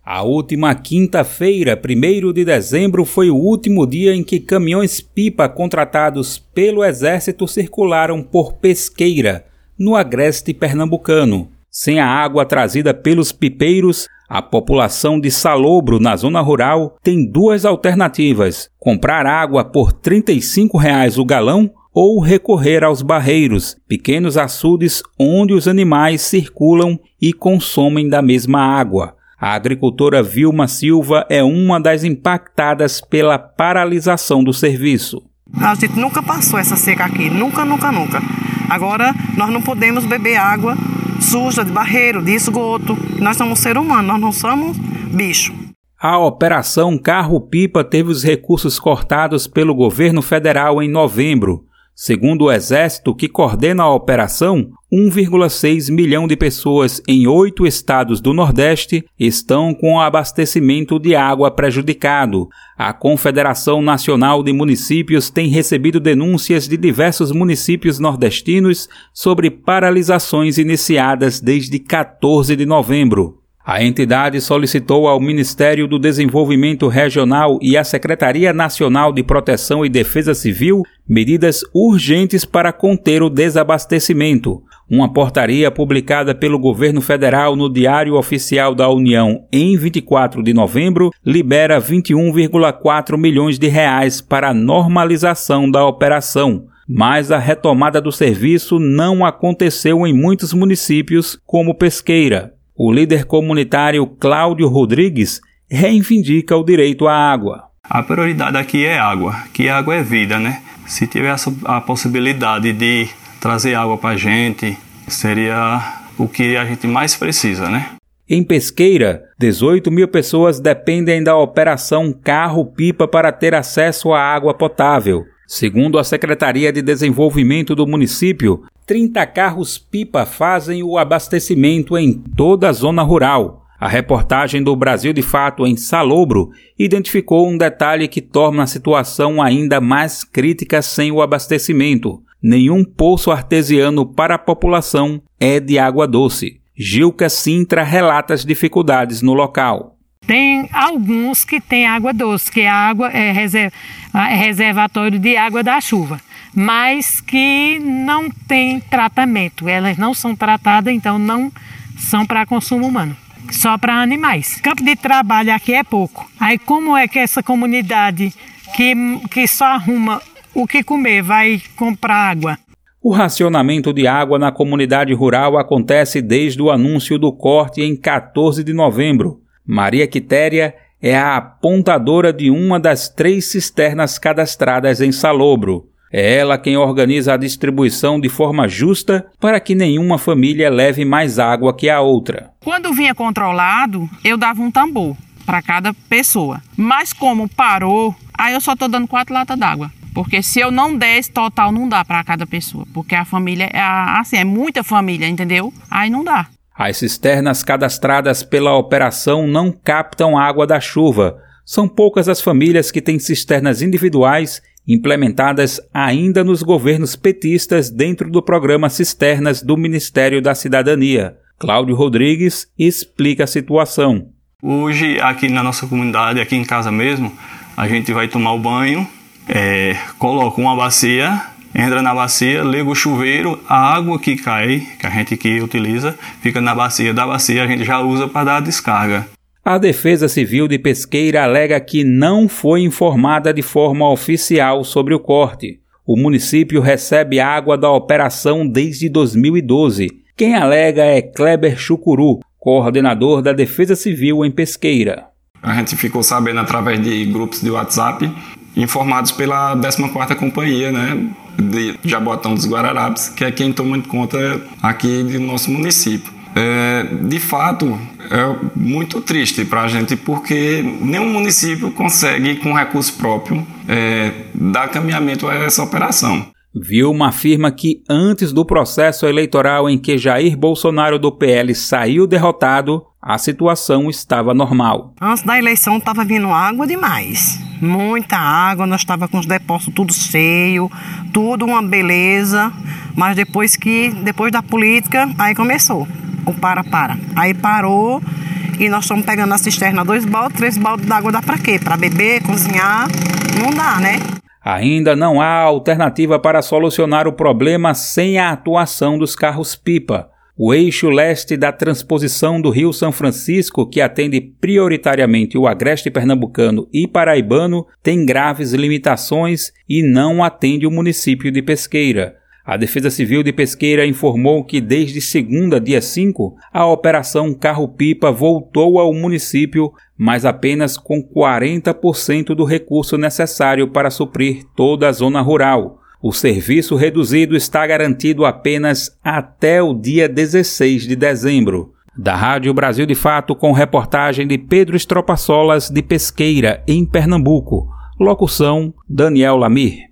A última quinta-feira, 1º de dezembro, foi o último dia em que caminhões-pipa contratados pelo Exército circularam por Pesqueira, no agreste pernambucano. Sem a água trazida pelos pipeiros, a população de Salobro, na zona rural, tem duas alternativas: comprar água por R$ 35 o galão ou recorrer aos barreiros, pequenos açudes onde os animais circulam e consomem da mesma água. A agricultora Vilma Silva é uma das impactadas pela paralisação do serviço. A gente nunca passou essa seca aqui, nunca. Agora nós não podemos beber água suja de barreiro, de esgoto. Nós somos seres humanos, nós não somos bicho. A operação Carro-Pipa teve os recursos cortados pelo governo federal em novembro. Segundo o Exército, que coordena a operação, 1,6 milhão de pessoas em 8 estados do Nordeste estão com o abastecimento de água prejudicado. A Confederação Nacional de Municípios tem recebido denúncias de diversos municípios nordestinos sobre paralisações iniciadas desde 14 de novembro. A entidade solicitou ao Ministério do Desenvolvimento Regional e à Secretaria Nacional de Proteção e Defesa Civil medidas urgentes para conter o desabastecimento. Uma portaria publicada pelo governo federal no Diário Oficial da União em 24 de novembro libera R$ 21,4 milhões para a normalização da operação. Mas a retomada do serviço não aconteceu em muitos municípios, como Pesqueira. O líder comunitário Cláudio Rodrigues reivindica o direito à água. A prioridade aqui é água, que água é vida, né? Se tivesse a possibilidade de trazer água para a gente, seria o que a gente mais precisa, né? Em Pesqueira, 18 mil pessoas dependem da operação Carro-Pipa para ter acesso à água potável. Segundo a Secretaria de Desenvolvimento do município, 30 carros-pipa fazem o abastecimento em toda a zona rural. A reportagem do Brasil de Fato em Salobro identificou um detalhe que torna a situação ainda mais crítica sem o abastecimento. Nenhum poço artesiano para a população é de água doce. Gilca Sintra relata as dificuldades no local. Tem alguns que têm água doce, que a água é reservatório de água da chuva, mas que não tem tratamento. Elas não são tratadas, então não são para consumo humano, só para animais. Campo de trabalho aqui é pouco. Aí como é que essa comunidade que só arruma o que comer vai comprar água? O racionamento de água na comunidade rural acontece desde o anúncio do corte em 14 de novembro. Maria Quitéria é a apontadora de uma das 3 cisternas cadastradas em Salobro. É ela quem organiza a distribuição de forma justa para que nenhuma família leve mais água que a outra. Quando vinha controlado, eu dava um tambor para cada pessoa. Mas como parou, aí eu só estou dando 4 latas d'água. Porque se eu não der esse total, não dá para cada pessoa. Porque a família, é muita família, entendeu? Aí não dá. As cisternas cadastradas pela operação não captam água da chuva. São poucas as famílias que têm cisternas individuais implementadas ainda nos governos petistas dentro do programa Cisternas do Ministério da Cidadania. Cláudio Rodrigues explica a situação. Hoje, aqui na nossa comunidade, aqui em casa mesmo, a gente vai tomar o banho, coloca uma bacia, entra na bacia, liga o chuveiro, a água que cai, que a gente que utiliza, fica na bacia. Da bacia a gente já usa para dar a descarga. A Defesa Civil de Pesqueira alega que não foi informada de forma oficial sobre o corte. O município recebe água da operação desde 2012. Quem alega é Kleber Chucuru, coordenador da Defesa Civil em Pesqueira. A gente ficou sabendo através de grupos de WhatsApp, informados pela 14ª Companhia, né, de Jaboatão dos Guararapes, que é quem toma conta aqui do nosso município. De fato, é muito triste para a gente, porque nenhum município consegue, com recurso próprio, dar caminhamento a essa operação. Vilma afirma que antes do processo eleitoral em que Jair Bolsonaro do PL saiu derrotado, a situação estava normal. Antes da eleição estava vindo água demais, muita água, nós estávamos com os depósitos tudo cheio, tudo uma beleza, mas depois da política, aí começou o para. Aí parou E nós estamos pegando na cisterna 2 baldes, 3 baldes d'água dá para quê? Para beber, cozinhar? Não dá, né? Ainda não há alternativa para solucionar o problema sem a atuação dos carros-pipa. O eixo leste da transposição do Rio São Francisco, que atende prioritariamente o agreste pernambucano e paraibano, tem graves limitações e não atende o município de Pesqueira. A Defesa Civil de Pesqueira informou que desde segunda, dia 5, a Operação Carro-Pipa voltou ao município, mas apenas com 40% do recurso necessário para suprir toda a zona rural. O serviço reduzido está garantido apenas até o dia 16 de dezembro. Da Rádio Brasil de Fato, com reportagem de Pedro Estropaçolas, de Pesqueira, em Pernambuco. Locução: Daniel Lamir.